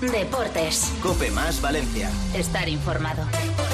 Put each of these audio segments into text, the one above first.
Deportes. COPE más Valencia. Estar informado.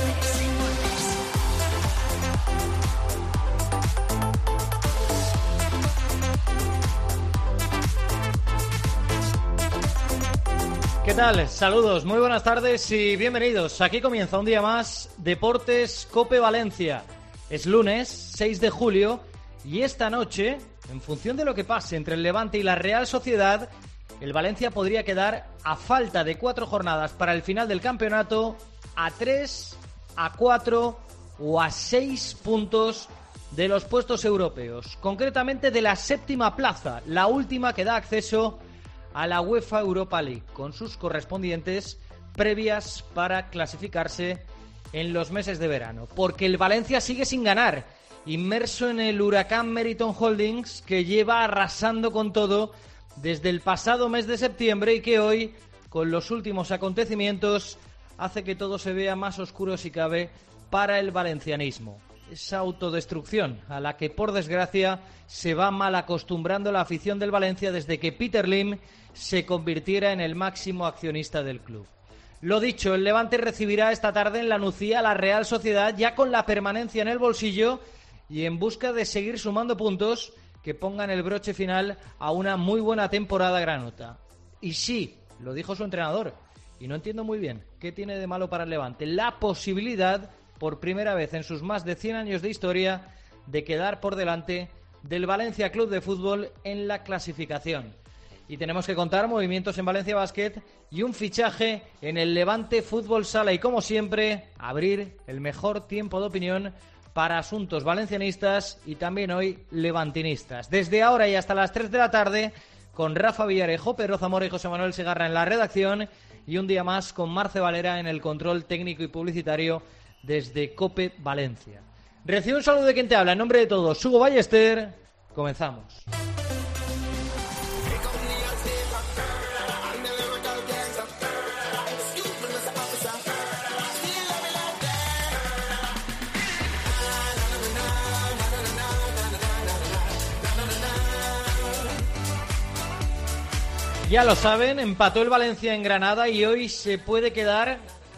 ¿Qué tal? Saludos, muy buenas tardes y bienvenidos. Aquí comienza un día más Deportes COPE Valencia. Es lunes 6 de julio y esta noche, en función de lo que pase entre el Levante y la Real Sociedad, el Valencia podría quedar, a falta de 4 jornadas para el final del campeonato, a 3, a 4 o a 6 puntos de los puestos europeos. Concretamente de la 7ª plaza, la última que da acceso a la UEFA Europa League, con sus correspondientes previas para clasificarse en los meses de verano. Porque el Valencia sigue sin ganar, inmerso en el huracán Meriton Holdings, que lleva arrasando con todo desde el pasado mes de septiembre y que hoy, con los últimos acontecimientos, hace que todo se vea más oscuro si cabe para el valencianismo. Esa autodestrucción a la que, por desgracia, se va mal acostumbrando la afición del Valencia desde que Peter Lim se convirtiera en el máximo accionista del club. Lo dicho, el Levante recibirá esta tarde en la Nucía a la Real Sociedad, ya con la permanencia en el bolsillo y en busca de seguir sumando puntos que pongan el broche final a una muy buena temporada granota. Y sí, lo dijo su entrenador, y no entiendo muy bien qué tiene de malo para el Levante, la posibilidad, por primera vez en sus más de 100 años de historia, de quedar por delante del Valencia Club de Fútbol en la clasificación. Y tenemos que contar movimientos en Valencia Basket y un fichaje en el Levante Fútbol Sala. Y como siempre, abrir el mejor tiempo de opinión para asuntos valencianistas y también hoy levantinistas. Desde ahora y hasta las 3 de la tarde, con Rafa Villarejo, Pedro Zamora y José Manuel Segarra en la redacción, y un día más con Marce Valera en el control técnico y publicitario desde COPE Valencia. Recibe un saludo de quien te habla, en nombre de todos, Hugo Ballester. Comenzamos. Ya lo saben, empató el Valencia en Granada y hoy se puede quedar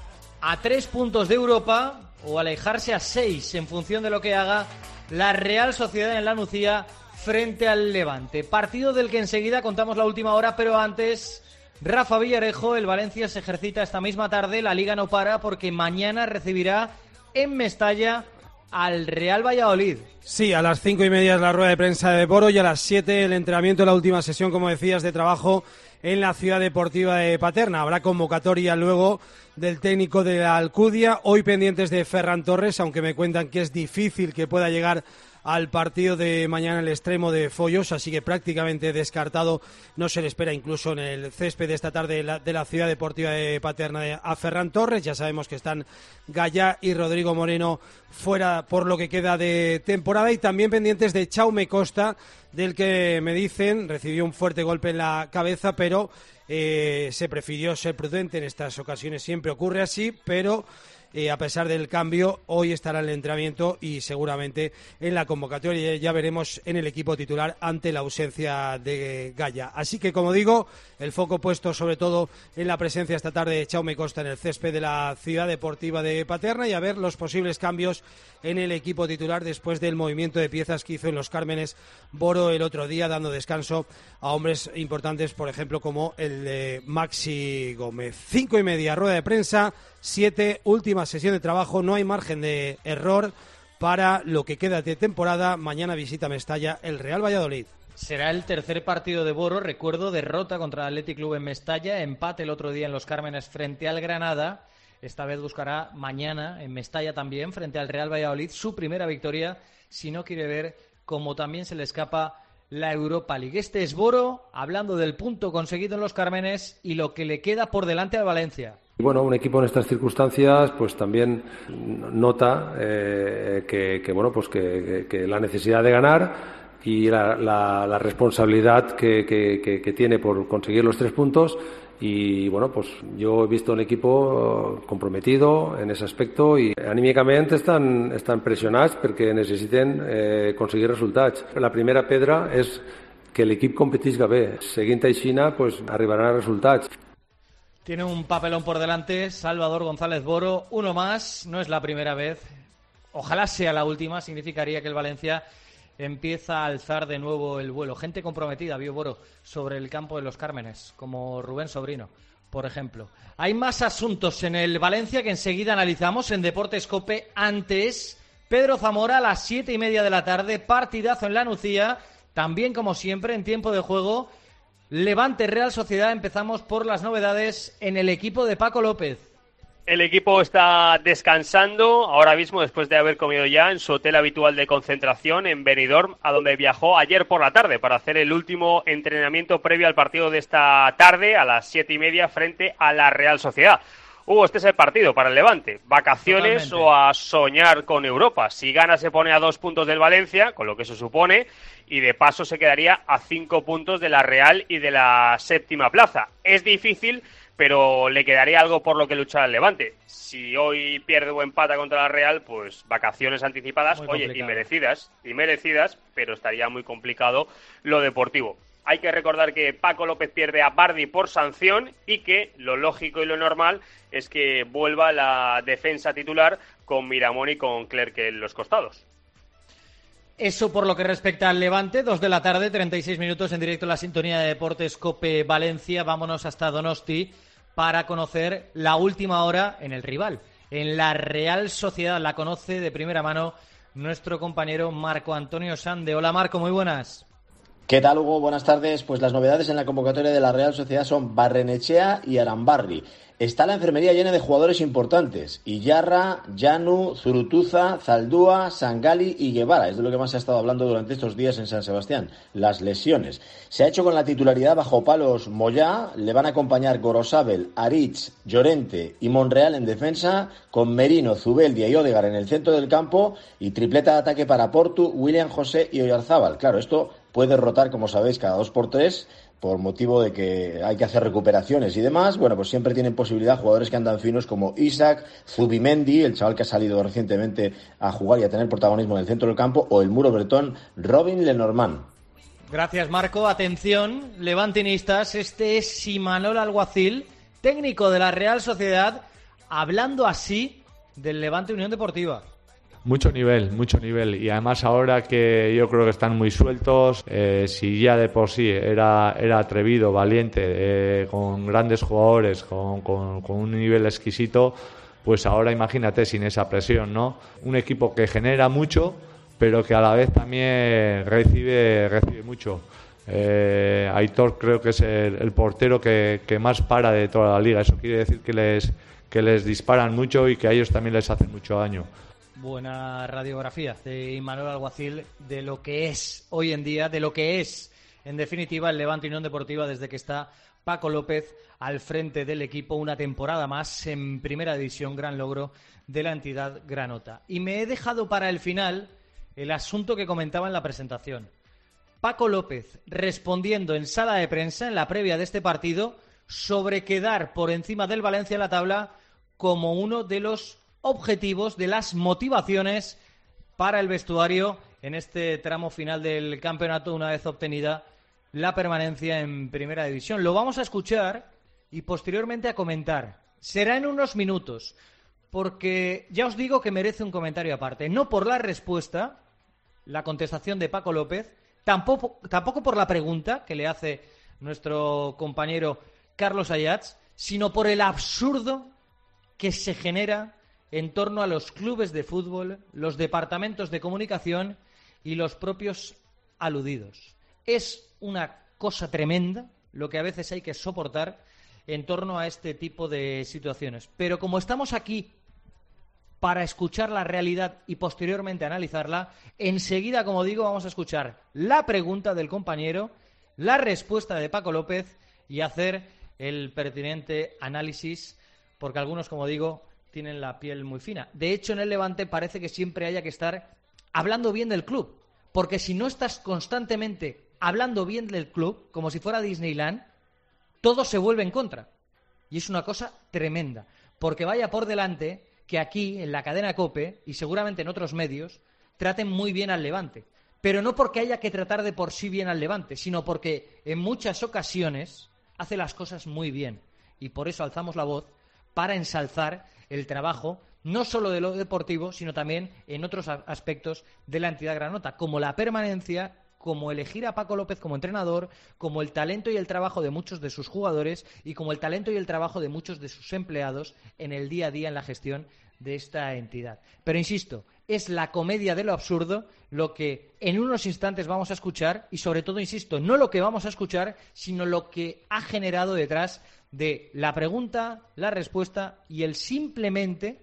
a 3 puntos de Europa o alejarse a 6 en función de lo que haga la Real Sociedad en la Nucía frente al Levante. Partido del que enseguida contamos la última hora, pero antes, Rafa Villarejo, el Valencia se ejercita esta misma tarde, la Liga no para porque mañana recibirá en Mestalla al Real Valladolid. Sí, a las 5:30 es la rueda de prensa de Boro y a las 7 el entrenamiento, la última sesión, como decías, de trabajo en la Ciudad Deportiva de Paterna. Habrá convocatoria luego del técnico de la Alcudia, hoy pendientes de Ferran Torres, aunque me cuentan que es difícil que pueda llegar al partido de mañana el extremo de Follos, así que prácticamente descartado. No se le espera incluso en el césped de esta tarde de la Ciudad Deportiva de Paterna a Ferran Torres. Ya sabemos que están Gallá y Rodrigo Moreno fuera por lo que queda de temporada, y también pendientes de Jaume Costa, del que me dicen recibió un fuerte golpe en la cabeza, pero se prefirió ser prudente. En estas ocasiones siempre ocurre así, pero a pesar del cambio, hoy estará en el entrenamiento y seguramente en la convocatoria. Ya veremos en el equipo titular ante la ausencia de Gallá. Así que, como digo, el foco puesto sobre todo en la presencia esta tarde de Jaume Costa en el césped de la Ciudad Deportiva de Paterna, y a ver los posibles cambios en el equipo titular después del movimiento de piezas que hizo en los Cármenes Boro el otro día, dando descanso a hombres importantes, por ejemplo, como el de Maxi Gómez. 5:30, rueda de prensa. 7, última sesión de trabajo. No hay margen de error para lo que queda de temporada. Mañana visita Mestalla el Real Valladolid. Será el tercer partido de Boro. Recuerdo, derrota contra el Athletic Club en Mestalla, empate el otro día en los Cármenes frente al Granada. Esta vez buscará mañana en Mestalla también frente al Real Valladolid su primera victoria, si no quiere ver cómo también se le escapa la Europa League. Este es Boro, hablando del punto conseguido en los Cármenes y lo que le queda por delante al Valencia. Bueno, un equipo en estas circunstancias pues también nota que la necesidad de ganar y la responsabilidad que tiene por conseguir los 3 puntos. Y bueno, pues yo he visto un equipo comprometido en ese aspecto i anímicament estan pressionats perquè necessiten aconseguir resultats. La primera pedra és que l'equip competisca bé. Seguint així, pues, arribaran a resultats. Tiene un papelón por delante Salvador González Boro, uno más, no es la primera vez. Ojalá sea la última, significaría que el Valencia empieza a alzar de nuevo el vuelo. Gente comprometida, vio Boro, sobre el campo de los Cármenes, como Rubén Sobrino, por ejemplo. Hay más asuntos en el Valencia que enseguida analizamos en Deportes COPE. Antes, Pedro Zamora a las 7:30 de la tarde, partidazo en La Nucía, también como siempre en tiempo de juego. Levante Real Sociedad, empezamos por las novedades en el equipo de Paco López. El equipo está descansando ahora mismo después de haber comido ya en su hotel habitual de concentración en Benidorm, a donde viajó ayer por la tarde para hacer el último entrenamiento previo al partido de esta tarde a las 7:30 frente a la Real Sociedad. Hugo, este es el partido para el Levante. Vacaciones. Totalmente. O a soñar con Europa. Si gana se pone a 2 puntos del Valencia, con lo que eso supone, y de paso se quedaría a 5 puntos de la Real y de la 7ª plaza. Es difícil, pero le quedaría algo por lo que luchar al Levante. Si hoy pierde o empata contra la Real, pues vacaciones anticipadas, y merecidas, pero estaría muy complicado lo deportivo. Hay que recordar que Paco López pierde a Bardi por sanción y que lo lógico y lo normal es que vuelva la defensa titular con Miramón y con Clerc en los costados. Eso por lo que respecta al Levante, 2 de la tarde, 36 minutos en directo en la sintonía de Deportes COPE Valencia. Vámonos hasta Donosti para conocer la última hora en el rival, en la Real Sociedad. La conoce de primera mano nuestro compañero Marco Antonio Sande. Hola Marco, muy buenas. ¿Qué tal, Hugo? Buenas tardes. Pues las novedades en la convocatoria de la Real Sociedad son Barrenechea y Arambarri. Está la enfermería llena de jugadores importantes: Iyarra, Llanu, Zurutuza, Zaldúa, Sangali y Guevara. Es de lo que más se ha estado hablando durante estos días en San Sebastián, las lesiones. Se ha hecho con la titularidad bajo palos Moyá, le van a acompañar Gorosabel, Aritz, Llorente y Monreal en defensa, con Merino, Zubeldia y Odegar en el centro del campo, y tripleta de ataque para Portu, William José y Oyarzábal. Claro, esto puede rotar, como sabéis, cada 2x3, por motivo de que hay que hacer recuperaciones y demás. Bueno, pues siempre tienen posibilidad jugadores que andan finos como Isaac, Zubimendi, el chaval que ha salido recientemente a jugar y a tener protagonismo en el centro del campo, o el muro bretón Robin Lenormand. Gracias, Marco. Atención, levantinistas, este es Imanol Alguacil, técnico de la Real Sociedad, hablando así del Levante Unión Deportiva. Mucho nivel, y además ahora que yo creo que están muy sueltos, si ya de por sí era atrevido, valiente, con grandes jugadores, con un nivel exquisito, pues ahora imagínate sin esa presión, ¿no? Un equipo que genera mucho, pero que a la vez también recibe mucho. Aitor creo que es el portero que más para de toda la liga. Eso quiere decir que les disparan mucho y que a ellos también les hacen mucho daño. Buena radiografía de Imanol Alguacil de lo que es hoy en día, de lo que es, en definitiva, el Levante Unión Deportiva desde que está Paco López al frente del equipo. Una temporada más en Primera División, gran logro de la entidad granota. Y me he dejado para el final el asunto que comentaba en la presentación. Paco López respondiendo en sala de prensa en la previa de este partido sobre quedar por encima del Valencia en la tabla como uno de los objetivos, de las motivaciones para el vestuario en este tramo final del campeonato una vez obtenida la permanencia en Primera División. Lo vamos a escuchar y posteriormente a comentar. Será en unos minutos, porque ya os digo que merece un comentario aparte. No por la respuesta, la contestación de Paco López, tampoco por la pregunta que le hace nuestro compañero Carlos Ayats, sino por el absurdo que se genera en torno a los clubes de fútbol, los departamentos de comunicación y los propios aludidos. Es una cosa tremenda lo que a veces hay que soportar en torno a este tipo de situaciones. Pero como estamos aquí para escuchar la realidad y posteriormente analizarla, enseguida, como digo, vamos a escuchar la pregunta del compañero, la respuesta de Paco López y hacer el pertinente análisis, porque algunos, como digo, tienen la piel muy fina. De hecho, en el Levante parece que siempre haya que estar hablando bien del club, porque si no estás constantemente hablando bien del club, como si fuera Disneyland, todo se vuelve en contra. Y es una cosa tremenda, porque vaya por delante que aquí, en la cadena COPE, y seguramente en otros medios, traten muy bien al Levante. Pero no porque haya que tratar de por sí bien al Levante, sino porque en muchas ocasiones hace las cosas muy bien. y por eso alzamos la voz, para ensalzar el trabajo no solo de lo deportivo, sino también en otros aspectos de la entidad granota, como la permanencia, como elegir a Paco López como entrenador, como el talento y el trabajo de muchos de sus jugadores y como el talento y el trabajo de muchos de sus empleados en el día a día en la gestión de esta entidad. Pero insisto, es la comedia de lo absurdo lo que en unos instantes vamos a escuchar y sobre todo, insisto, no lo que vamos a escuchar, sino lo que ha generado detrás de la pregunta, la respuesta y el simplemente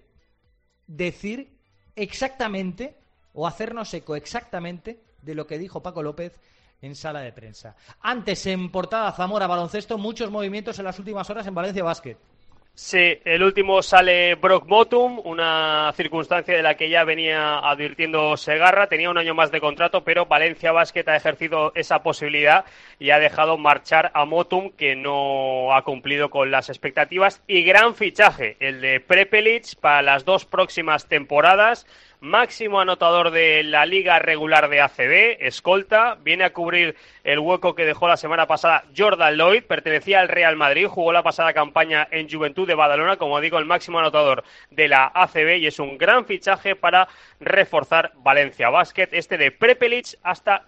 decir exactamente o hacernos eco exactamente de lo que dijo Paco López en sala de prensa. Antes, en portada Zamora Baloncesto, muchos movimientos en las últimas horas en Valencia Basket. Sí, el último sale Brock Motum, una circunstancia de la que ya venía advirtiendo Segarra. Tenía un año más de contrato, pero Valencia Basket ha ejercido esa posibilidad y ha dejado marchar a Motum, que no ha cumplido con las expectativas. Y gran fichaje, el de Prepelic para las 2 próximas temporadas. Máximo anotador de la liga regular de ACB, escolta, viene a cubrir el hueco que dejó la semana pasada Jordan Lloyd, pertenecía al Real Madrid, jugó la pasada campaña en Juventud de Badalona, como digo, el máximo anotador de la ACB, y es un gran fichaje para reforzar Valencia Basket, este de Prepelic hasta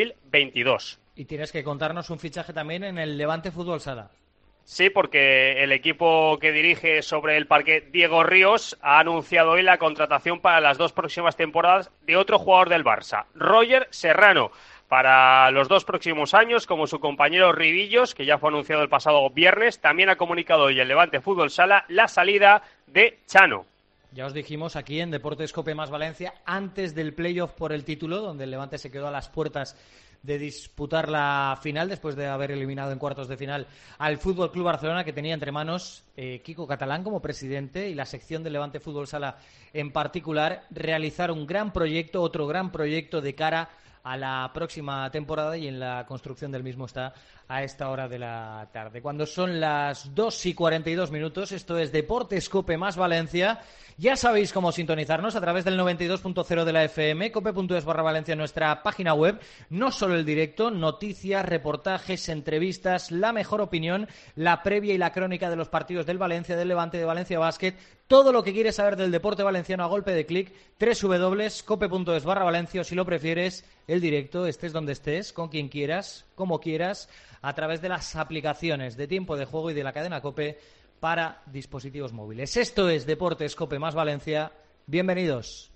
2022. Y tienes que contarnos un fichaje también en el Levante Fútbol Sala. Sí, porque el equipo que dirige sobre el parque, Diego Ríos, ha anunciado hoy la contratación para las 2 próximas temporadas de otro jugador del Barça, Roger Serrano, para los 2 próximos años, como su compañero Ribillos, que ya fue anunciado el pasado viernes. También ha comunicado hoy el Levante Fútbol Sala la salida de Chano. Ya os dijimos aquí en Deportes Cope Más Valencia, antes del playoff por el título, donde el Levante se quedó a las puertas de disputar la final después de haber eliminado en cuartos de final al Fútbol Club Barcelona, que tenía entre manos Kiko Catalán como presidente y la sección del Levante Fútbol Sala en particular, realizar un gran proyecto, otro gran proyecto de cara a la próxima temporada, y en la construcción del mismo está a esta hora de la tarde. Cuando son las 2:42, esto es Deportes Cope Más Valencia. Ya sabéis cómo sintonizarnos a través del 92.0 de la FM, cope.es/Valencia, nuestra página web. No solo el directo, noticias, reportajes, entrevistas, la mejor opinión, la previa y la crónica de los partidos del Valencia, del Levante, de Valencia Basket. Todo lo que quieres saber del deporte valenciano a golpe de clic, www.cope.es/Valencia, o si lo prefieres, el directo, estés donde estés, con quien quieras, como quieras, a través de las aplicaciones de Tiempo de Juego y de la cadena COPE para dispositivos móviles. Esto es Deportes Cope Más Valencia. Bienvenidos.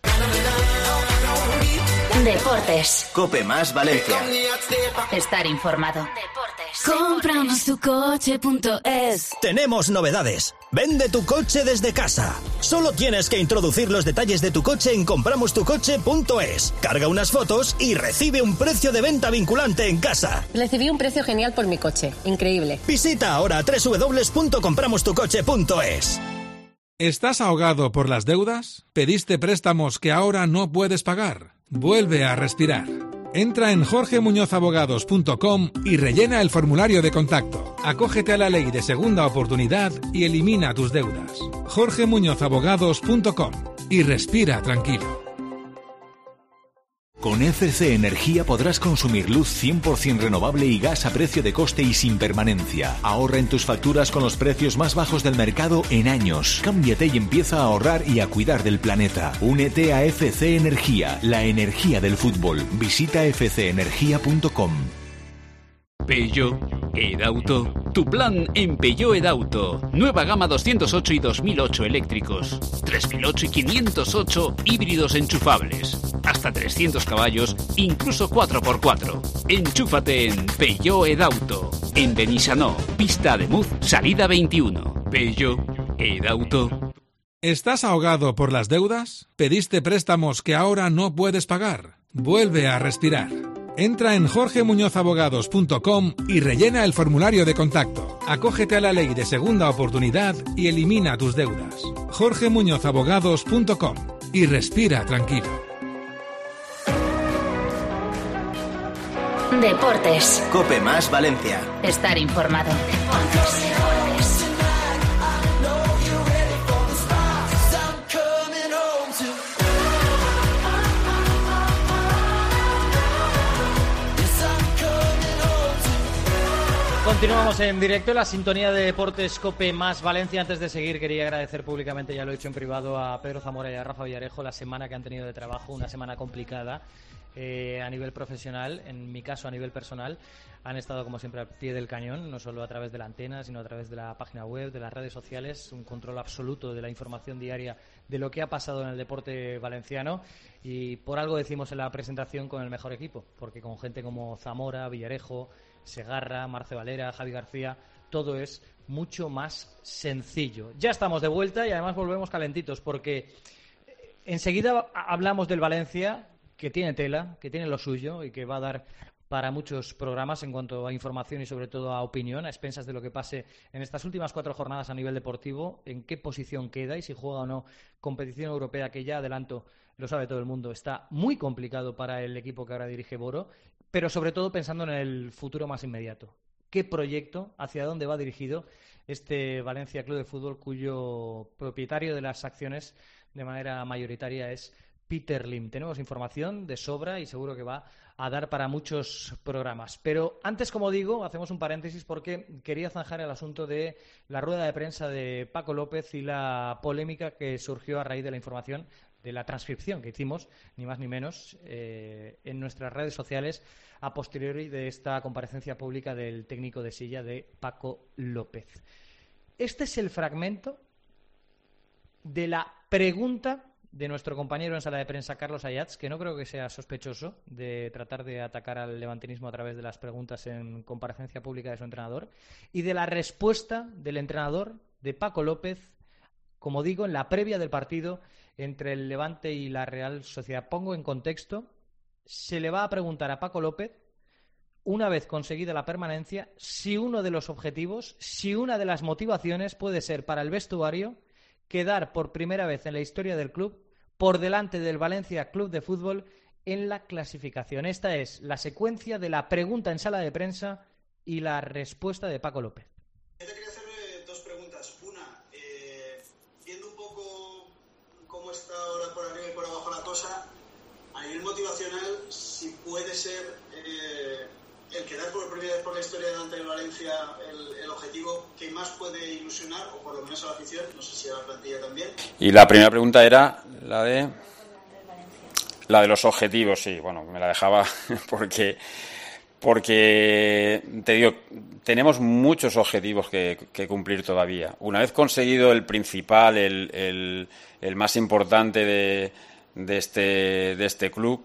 Deportes. Cope Más Valencia. Estar informado. Deportes. Compramostucoche.es. Tenemos novedades. Vende tu coche desde casa. Solo tienes que introducir los detalles de tu coche en compramostucoche.es. Carga unas fotos y recibe un precio de venta vinculante en casa. Recibí un precio genial por mi coche. Increíble. Visita ahora www.compramostucoche.es. ¿Estás ahogado por las deudas? ¿Pediste préstamos que ahora no puedes pagar? Vuelve a respirar. Entra en jorgemuñozabogados.com y rellena el formulario de contacto. Acógete a la ley de segunda oportunidad y elimina tus deudas. jorgemuñozabogados.com y respira tranquilo. Con ECC Energía podrás consumir luz 100% renovable y gas a precio de coste y sin permanencia. Ahorra en tus facturas con los precios más bajos del mercado en años. Cámbiate y empieza a ahorrar y a cuidar del planeta. Únete a ECC Energía, la energía del fútbol. Visita fcenergia.com. Peugeot Edauto. Tu plan en Peugeot Edauto. Nueva gama 208 y 2008 eléctricos. 3008 y 508 híbridos enchufables. Hasta 300 caballos, incluso 4x4. Enchúfate en Peugeot Edauto. En Benissanó, pista de Muz, salida 21. Peugeot Edauto. ¿Estás ahogado por las deudas? ¿Pediste préstamos que ahora no puedes pagar? Vuelve a respirar. Entra en jorgemuñozabogados.com y rellena el formulario de contacto. Acógete a la ley de segunda oportunidad y elimina tus deudas. jorgemuñozabogados.com y respira tranquilo. Deportes. Cope Más Valencia. Estar informado. Deportes. Continuamos en directo en la sintonía de Deportes COPE más Valencia. Antes de seguir, quería agradecer públicamente, ya lo he hecho en privado, a Pedro Zamora y a Rafa Villarejo la semana que han tenido de trabajo, una semana complicada a nivel profesional, en mi caso a nivel personal. Han estado, como siempre, al pie del cañón, no solo a través de la antena, sino a través de la página web, de las redes sociales, un control absoluto de la información diaria de lo que ha pasado en el deporte valenciano. Y por algo decimos en la presentación con el mejor equipo, porque con gente como Zamora, Villarejo, Segarra, Marce Valera, Javi García, todo es mucho más sencillo. Ya estamos de vuelta y además volvemos calentitos, porque enseguida hablamos del Valencia, que tiene tela, que tiene lo suyo y que va a dar para muchos programas en cuanto a información y sobre todo a opinión, a expensas de lo que pase en estas últimas 4 jornadas a nivel deportivo, en qué posición queda y si juega o no competición europea, que ya adelanto, lo sabe todo el mundo, está muy complicado para el equipo que ahora dirige Boro, pero sobre todo pensando en el futuro más inmediato. ¿Qué proyecto, hacia dónde va dirigido este Valencia Club de Fútbol, cuyo propietario de las acciones de manera mayoritaria es Peter Lim? Tenemos información de sobra y seguro que va a dar para muchos programas. Pero antes, como digo, hacemos un paréntesis porque quería zanjar el asunto de la rueda de prensa de Paco López y la polémica que surgió a raíz de la información de la transcripción que hicimos, ni más ni menos, en nuestras redes sociales a posteriori de esta comparecencia pública del técnico de Silla, de Paco López. Este es el fragmento de la pregunta de nuestro compañero en sala de prensa, Carlos Ayats, que no creo que sea sospechoso de tratar de atacar al levantinismo a través de las preguntas en comparecencia pública de su entrenador, y de la respuesta del entrenador, de Paco López, como digo, en la previa del partido entre el Levante y la Real Sociedad. Pongo en contexto, se le va a preguntar a Paco López, una vez conseguida la permanencia, si uno de los objetivos, si una de las motivaciones puede ser para el vestuario quedar por primera vez en la historia del club por delante del Valencia Club de Fútbol en la clasificación. Esta es la secuencia de la pregunta en sala de prensa y la respuesta de Paco López. Yo te quería hacer 2 preguntas. Una, viendo un poco cómo está ahora por arriba y por abajo la cosa, a nivel motivacional, si puede ser el quedar por primera vez por la historia delante del Valencia el objetivo que más puede ilusionar, o por lo menos a la afición, no sé si a la plantilla también. Y la primera pregunta era la de los objetivos. Sí, bueno, me la dejaba porque te digo, tenemos muchos objetivos que cumplir todavía. Una vez conseguido el principal, el más importante de este club,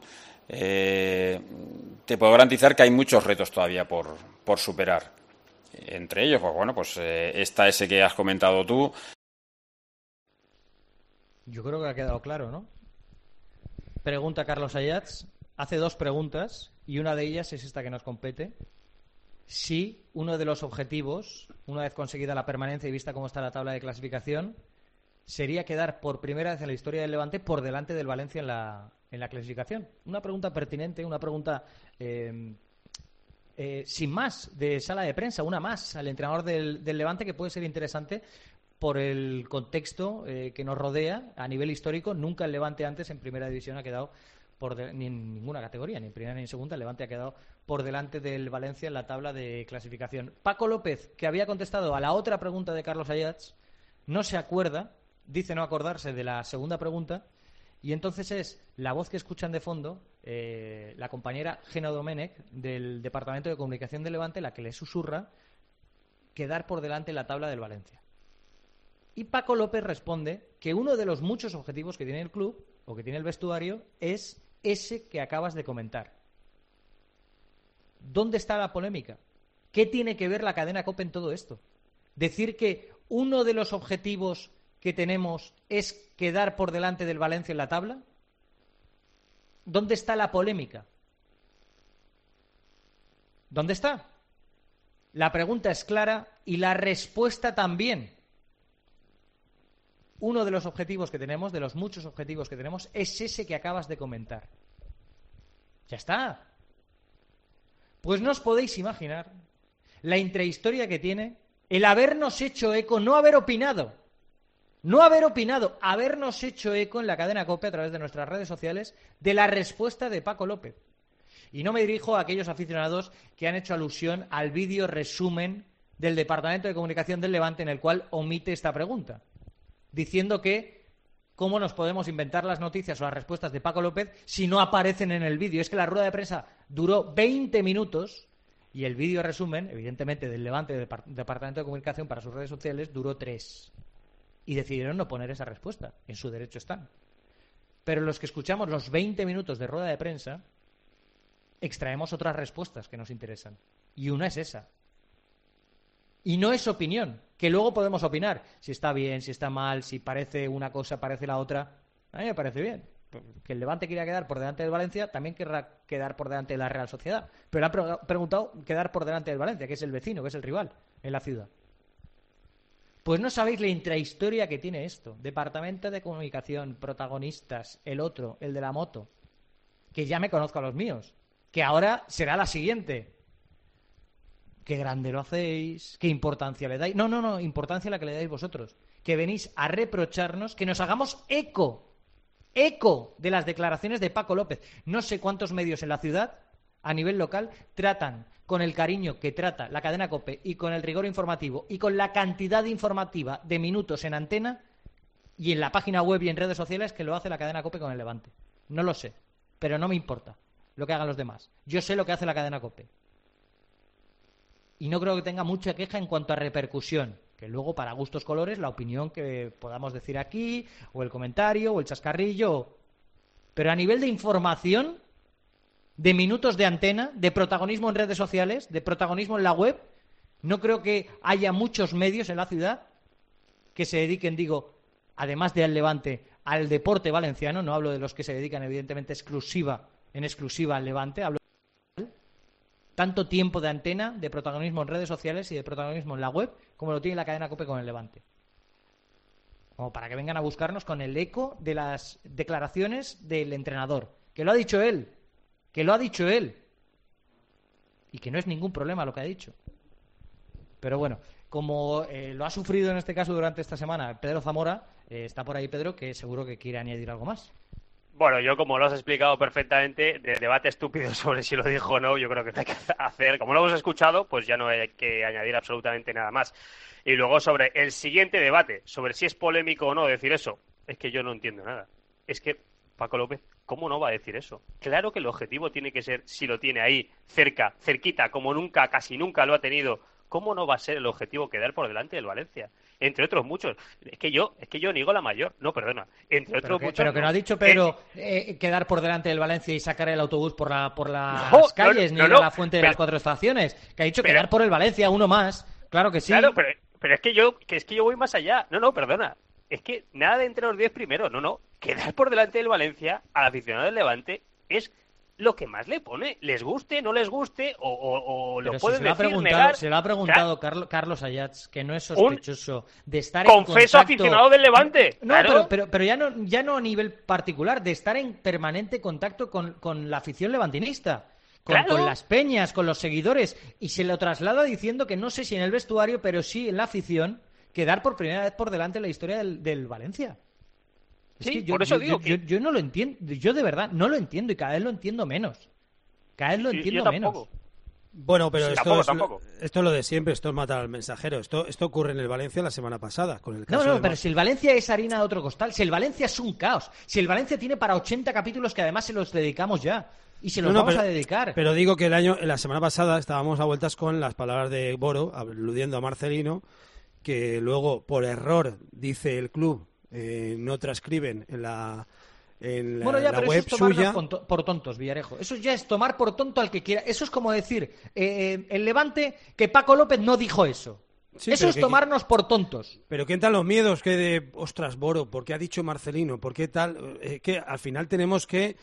te puedo garantizar que hay muchos retos todavía por superar. Entre ellos, pues bueno, pues está ese que has comentado tú. Yo creo que ha quedado claro, ¿no? Pregunta Carlos Ayats, hace 2 preguntas y una de ellas es esta que nos compete. Si uno de los objetivos, una vez conseguida la permanencia y vista cómo está la tabla de clasificación, sería quedar por primera vez en la historia del Levante por delante del Valencia en la clasificación. Una pregunta pertinente, una pregunta sin más, de sala de prensa, una más al entrenador del Levante, que puede ser interesante por el contexto que nos rodea a nivel histórico. Nunca el Levante antes en primera división ha quedado ni en ninguna categoría, ni en primera ni en segunda, el Levante ha quedado por delante del Valencia en la tabla de clasificación. Paco López, que había contestado a la otra pregunta de Carlos Ayats, no se acuerda, dice no acordarse de la segunda pregunta, y entonces es la voz que escuchan de fondo, la compañera Geno Domenech del Departamento de Comunicación de Levante, la que le susurra quedar por delante en la tabla del Valencia. Y Paco López responde que uno de los muchos objetivos que tiene el club o que tiene el vestuario es ese que acabas de comentar. ¿Dónde está la polémica? ¿Qué tiene que ver la cadena COPE en todo esto? Decir que uno de los objetivos que tenemos es quedar por delante del Valencia en la tabla. ¿Dónde está la polémica? ¿Dónde está? La pregunta es clara y la respuesta también. Uno de los objetivos que tenemos, de los muchos objetivos que tenemos, es ese que acabas de comentar. Ya está. Pues no os podéis imaginar la intrahistoria que tiene el habernos hecho eco, no haber opinado, habernos hecho eco en la cadena COPE a través de nuestras redes sociales de la respuesta de Paco López. Y no me dirijo a aquellos aficionados que han hecho alusión al vídeo resumen del Departamento de Comunicación del Levante, en el cual omite esta pregunta, diciendo que cómo nos podemos inventar las noticias o las respuestas de Paco López si no aparecen en el vídeo. Es que la rueda de prensa duró 20 minutos y el vídeo resumen, evidentemente, del Levante, del Departamento de Comunicación para sus redes sociales, duró 3. Y decidieron no poner esa respuesta. En su derecho están. Pero los que escuchamos los 20 minutos de rueda de prensa, extraemos otras respuestas que nos interesan. Y una es esa. Y no es opinión, que luego podemos opinar. Si está bien, si está mal, si parece una cosa, parece la otra. A mí me parece bien. Que el Levante quiera quedar por delante del Valencia, también querrá quedar por delante de la Real Sociedad. Pero han preguntado quedar por delante del Valencia, que es el vecino, que es el rival en la ciudad. Pues no sabéis la intrahistoria que tiene esto. Departamento de Comunicación, protagonistas, el otro, el de la moto. Que ya me conozco a los míos. Que ahora será la siguiente. Qué grande lo hacéis, qué importancia le dais. No, importancia la que le dais vosotros. Que venís a reprocharnos que nos hagamos eco de las declaraciones de Paco López. No sé cuántos medios en la ciudad, a nivel local, tratan con el cariño que trata la cadena COPE y con el rigor informativo y con la cantidad informativa de minutos en antena y en la página web y en redes sociales que lo hace la cadena COPE con el Levante. No lo sé, pero no me importa lo que hagan los demás. Yo sé lo que hace la cadena COPE. Y no creo que tenga mucha queja en cuanto a repercusión. Que luego, para gustos colores, la opinión que podamos decir aquí, o el comentario, o el chascarrillo. Pero a nivel de información, de minutos de antena, de protagonismo en redes sociales, de protagonismo en la web, no creo que haya muchos medios en la ciudad que se dediquen, digo, además de al Levante, al deporte valenciano. No hablo de los que se dedican, evidentemente, en exclusiva al Levante. Hablo tanto tiempo de antena, de protagonismo en redes sociales y de protagonismo en la web, como lo tiene la cadena COPE con el Levante. Como para que vengan a buscarnos con el eco de las declaraciones del entrenador. Que lo ha dicho él. Y que no es ningún problema lo que ha dicho. Pero bueno, como lo ha sufrido en este caso durante esta semana Pedro Zamora, está por ahí Pedro, que seguro que quiere añadir algo más. Bueno, yo como lo has explicado perfectamente, de debate estúpido sobre si lo dijo o no, yo creo que no hay que hacer. Como lo hemos escuchado, pues ya no hay que añadir absolutamente nada más. Y luego sobre el siguiente debate, sobre si es polémico o no decir eso, es que yo no entiendo nada. Es que Paco López, ¿cómo no va a decir eso? Claro que el objetivo tiene que ser, si lo tiene ahí, cerquita, como nunca, casi nunca lo ha tenido, ¿cómo no va a ser el objetivo quedar por delante del Valencia? Entre otros muchos. Es que yo niego la mayor. No, perdona. Entre otros muchos. Pero que no ha dicho Pedro quedar por delante del Valencia y sacar el autobús por las calles, ni ir a la fuente de las 4 estaciones. Que ha dicho quedar por el Valencia, uno más. Claro que sí. Claro, pero es que yo voy más allá. No, perdona. Es que nada de entre los 10 primeros. No. Quedar por delante del Valencia al aficionado del Levante es lo que más le pone, les guste, no les guste, o lo pueden decir, negar. Se lo ha preguntado Carlos Ayats, que no es sospechoso de estar en confeso aficionado del Levante. No, claro. pero ya no a nivel particular, de estar en permanente contacto con la afición levantinista, con las peñas, con los seguidores, y se lo traslada diciendo que no sé si en el vestuario, pero sí en la afición, quedar por primera vez por delante en la historia del Valencia. Sí, por eso digo que yo no lo entiendo, yo de verdad no lo entiendo y cada vez lo entiendo menos. Menos. Bueno, pero esto es lo de siempre, esto es matar al mensajero. Esto ocurre en el Valencia la semana pasada con el caso pero si el Valencia es harina de otro costal, si el Valencia es un caos, si el Valencia tiene para 80 capítulos que además se los dedicamos ya y se los vamos a dedicar. Pero digo que la semana pasada estábamos a vueltas con las palabras de Boro, aludiendo a Marcelino, que luego por error dice el club no transcriben en la pero web eso es suya. Por tontos, Villarejo. Eso ya es tomar por tonto al que quiera. Eso es como decir el Levante que Paco López no dijo eso. Sí, eso es tomarnos por tontos. Pero ¿qué tal los miedos que ostras, Boro, ¿por qué ha dicho Marcelino? ¿Por qué tal? Que al final tenemos que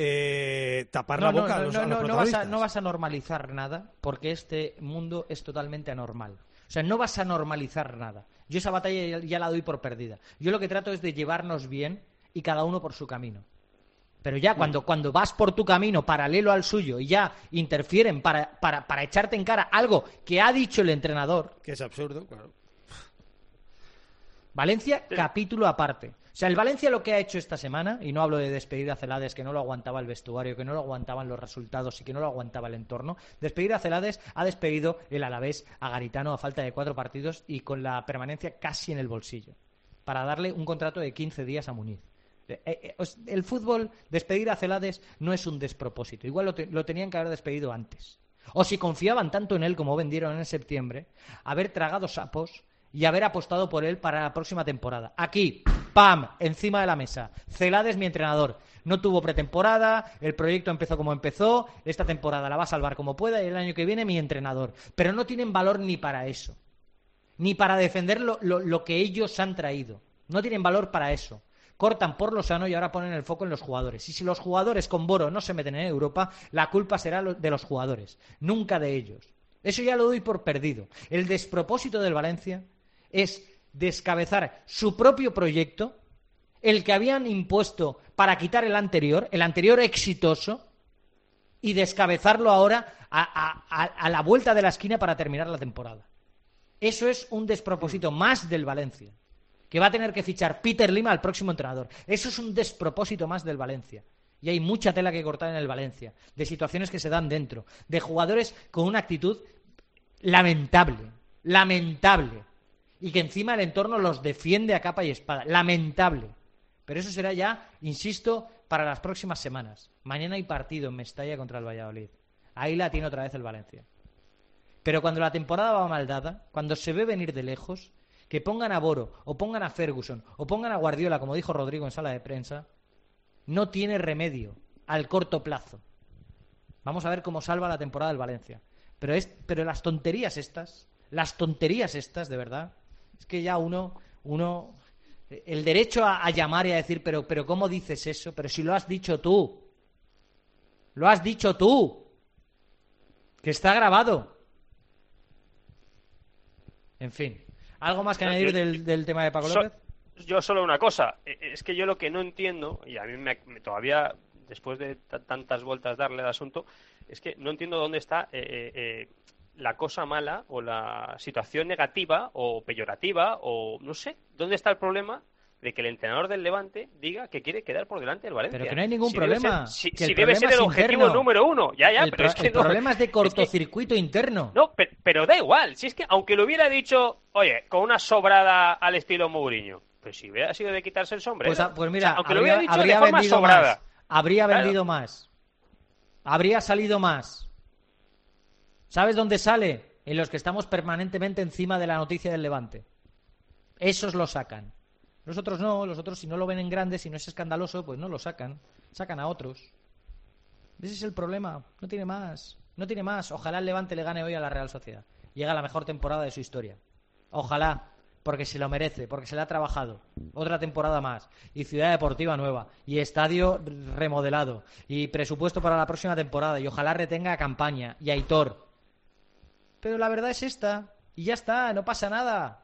tapar la boca a los protagonistas. No vas a normalizar nada porque este mundo es totalmente anormal. O sea, no vas a normalizar nada. Yo esa batalla ya la doy por perdida. Yo lo que trato es de llevarnos bien y cada uno por su camino. Pero ya cuando vas por tu camino paralelo al suyo y ya interfieren para echarte en cara algo que ha dicho el entrenador... Que es absurdo, claro. Valencia, capítulo aparte. O sea, el Valencia lo que ha hecho esta semana, y no hablo de despedir a Celades, que no lo aguantaba el vestuario, que no lo aguantaban los resultados y que no lo aguantaba el entorno. Despedir a Celades ha despedido el Alavés a Garitano a falta de 4 partidos y con la permanencia casi en el bolsillo, para darle un contrato de 15 días a Muñiz. El fútbol, despedir a Celades no es un despropósito. Igual lo tenían que haber despedido antes. O si confiaban tanto en él como vendieron en septiembre, haber tragado sapos y haber apostado por él para la próxima temporada. Aquí, ¡pam!, encima de la mesa. Celades, mi entrenador. No tuvo pretemporada, el proyecto empezó como empezó, esta temporada la va a salvar como pueda y el año que viene mi entrenador. Pero no tienen valor ni para eso. Ni para defender lo que ellos han traído. No tienen valor para eso. Cortan por lo sano y ahora ponen el foco en los jugadores. Y si los jugadores con Boro no se meten en Europa, la culpa será de los jugadores, nunca de ellos. Eso ya lo doy por perdido. El despropósito del Valencia es descabezar su propio proyecto, el que habían impuesto para quitar el anterior exitoso, y descabezarlo ahora a la vuelta de la esquina para terminar la temporada. Eso es un despropósito más del Valencia, que va a tener que fichar Peter Lima al próximo entrenador. Eso es un despropósito más del Valencia. Y hay mucha tela que cortar en el Valencia, de situaciones que se dan dentro, de jugadores con una actitud lamentable, y que encima el entorno los defiende a capa y espada, lamentable. Pero eso será ya, insisto, para las próximas semanas. Mañana hay partido en Mestalla contra el Valladolid. Ahí la tiene otra vez el Valencia. Pero cuando la temporada va mal dada, cuando se ve venir de lejos, que pongan a Boro, o pongan a Ferguson, o pongan a Guardiola, como dijo Rodrigo en sala de prensa, no tiene remedio al corto plazo. Vamos a ver cómo salva la temporada del Valencia. Pero las tonterías estas, de verdad, es que ya uno el derecho a llamar y a decir, pero ¿cómo dices eso? Pero si lo has dicho tú. Lo has dicho tú. Que está grabado. En fin. ¿Algo más que añadir del tema de Paco López? Yo solo una cosa. Es que yo lo que no entiendo, y a mí todavía, después de tantas vueltas darle al asunto, es que no entiendo dónde está la cosa mala o la situación negativa o peyorativa o no sé, dónde está el problema de que el entrenador del Levante diga que quiere quedar por delante del Valencia. Pero que no hay ningún problema. Debe ser el objetivo número uno. Pero es que el problema es de cortocircuito interno. No, pero da igual. Si es que aunque lo hubiera dicho, oye, con una sobrada al estilo Mourinho, pues si hubiera sido de quitarse el sombrero. Pues mira, aunque lo hubiera dicho de forma sobrada. Habría vendido más. Habría salido más. ¿Sabes dónde sale? En los que estamos permanentemente encima de la noticia del Levante. Esos lo sacan. Los otros no, los otros si no lo ven en grande, si no es escandaloso, pues no lo sacan. Sacan a otros. Ese es el problema. No tiene más. No tiene más. Ojalá el Levante le gane hoy a la Real Sociedad. Llega a la mejor temporada de su historia. Ojalá. Porque se lo merece, porque se le ha trabajado. Otra temporada más. Y ciudad deportiva nueva. Y estadio remodelado. Y presupuesto para la próxima temporada. Y ojalá retenga a Campaña y a Aitor. Pero la verdad es esta. Y ya está, no pasa nada.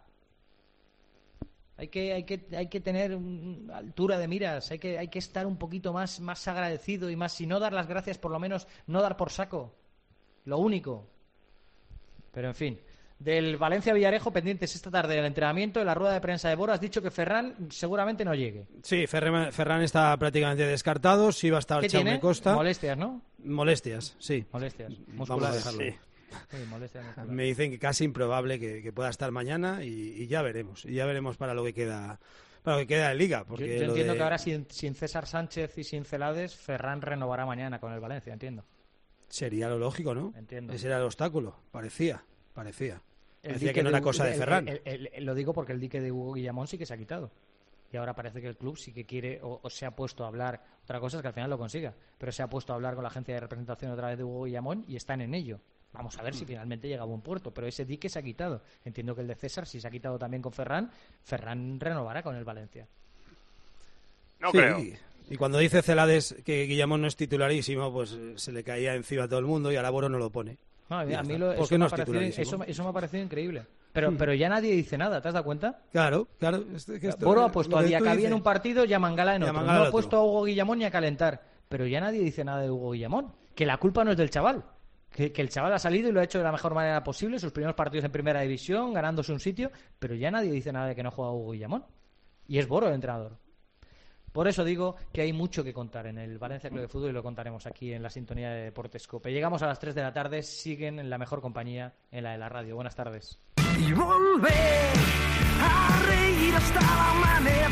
Hay que tener altura de miras. Hay que estar un poquito más agradecido y más. Si no dar las gracias, por lo menos no dar por saco. Lo único. Pero en fin. Del Valencia-Villarejo, pendientes esta tarde del entrenamiento, en la rueda de prensa de Boro, has dicho que Ferran seguramente no llegue. Sí, Ferran está prácticamente descartado, sí va a estar Jaume Costa. Molestias, ¿no? Molestias, sí. Molestias musculares. Vamos a dejarlo. Sí. Sí, molestias musculares. Me dicen que casi improbable que pueda estar mañana y ya veremos. Y ya veremos para lo que queda de Liga. Porque yo entiendo que ahora sin César Sánchez y sin Celades, Ferran renovará mañana con el Valencia, entiendo. Sería lo lógico, ¿no? Entiendo. Ese era el obstáculo, parecía que no era cosa de Ferran. Lo digo porque el dique de Hugo Guillamón sí que se ha quitado. Y ahora parece que el club sí que quiere o se ha puesto a hablar. Otra cosa es que al final lo consiga. Pero se ha puesto a hablar con la agencia de representación otra vez de Hugo Guillamón y están en ello. Vamos a ver si finalmente llega a buen puerto. Pero ese dique se ha quitado. Entiendo que el de César, si se ha quitado también con Ferran, Ferran renovará con el Valencia. No creo. Y cuando dice Celades que Guillamón no es titularísimo, pues se le caía encima a todo el mundo y ahora Boro no lo pone. No, a mí eso me ha parecido increíble. Pero ya nadie dice nada, ¿te has dado cuenta? Claro. Boro ha puesto a Diacabí en un partido y a Mangala en otro. No ha puesto a Hugo Guillamón ni a calentar. Pero ya nadie dice nada de Hugo Guillamón. Que la culpa no es del chaval. Que el chaval ha salido y lo ha hecho de la mejor manera posible. Sus primeros partidos en primera división, ganándose un sitio. Pero ya nadie dice nada de que no juega Hugo Guillamón. Y es Boro el entrenador. Por eso digo que hay mucho que contar en el Valencia Club de Fútbol y lo contaremos aquí en la sintonía de Deportes COPE. Llegamos a las 3 de la tarde, siguen en la mejor compañía, en la de la radio. Buenas tardes. Y volver a reír hasta el amanecer.